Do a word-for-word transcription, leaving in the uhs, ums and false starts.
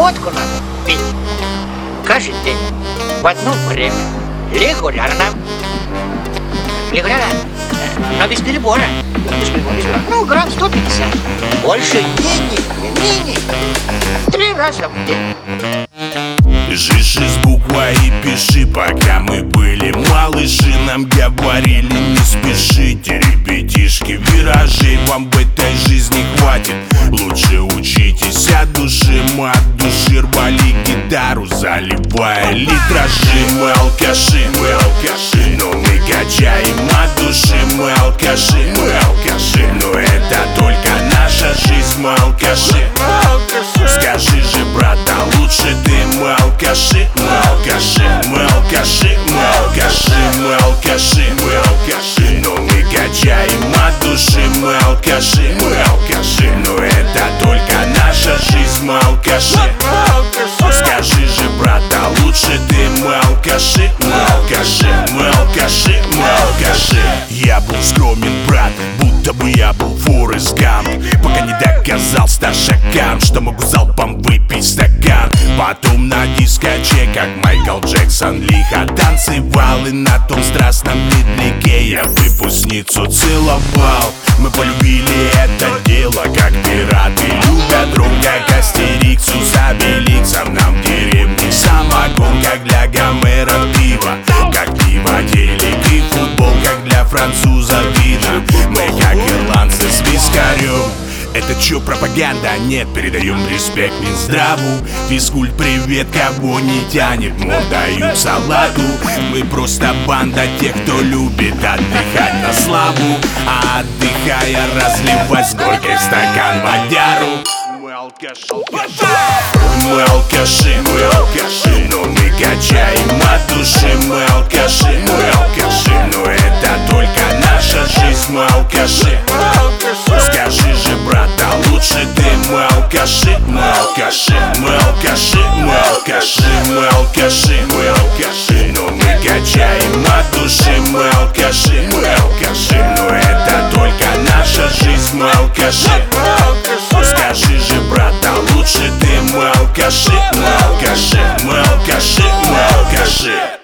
Водку надо пить каждый день, в одно время, регулярно. Регулярно, но без перебора. Без перебора, без перебора. Ну, грамм сто пятьдесят. Больше не, не, не, не. Три раза в день. Жиши с буквой и пиши. Пока мы были малыши, нам говорили: не спешите, ребятишки, виражей вам в этой жизни хватит. Лучше учитесь от души, мы от души рвали гитару, заливая литражи. Мы алкаши, мы алкаши, но мы качаем от души. Мы алкаши, мы алкаши, но это только наша жизнь. Мы алкаши, скажи же, брат, а лучше ты? Мы алкаши, мы алкаши, мы алкаши, мы алкаши, мы алкаши, мы алкаши, но мы качаем от души. Мы алкаши, мы алкаши, но это только наша жизнь. Мы алкаши, скажи же, брат, а лучше ты? Мы алкаши, мы алкаши, мы алкаши, мы алкаши. Я был скромен, брат, будто бы я был Форест Гамп, пока не доказал старшакам, что могу залпом выпить стакан. Потом на дискотеках Майкл Джексон лихо танцевал, и на том страстном медляке я выпускницу целовал. Мы полюбили это дело, как пираты любят друг, как Астерикс с Обеликсом. Нам в деревне самогон, как для Гомера пиво, как пиво телек и футбол, как для француза вина. Мы как ирландцы с вискарем. Это чё, пропаганда? Нет, передаем респект Минздраву. Физкульт, привет, кого не тянет, мол, дают салату. Мы просто банда тех, кто любит отдыхать на славу, а отдыхая разливать с горькой в стакан водяру. Мы алкаши, мы алкаши, мы алкаши, но мы качаем от души. Мы алкаши, мы алкаши, но это только наша жизнь. Мы алкаши, скажи же, брат, а лучше ты? Мы алкаши, мы алкаши, мы алкаши, мы алкаши, мы алкаши, мы алкаши, но мы качаем от души. Мы алкаши, мы алкаши, но это только наша жизнь. Мы алкаши, скажи же, брат, а лучше ты? Мы алкаши, мы алкаши, мы алкаши, мы алкаши.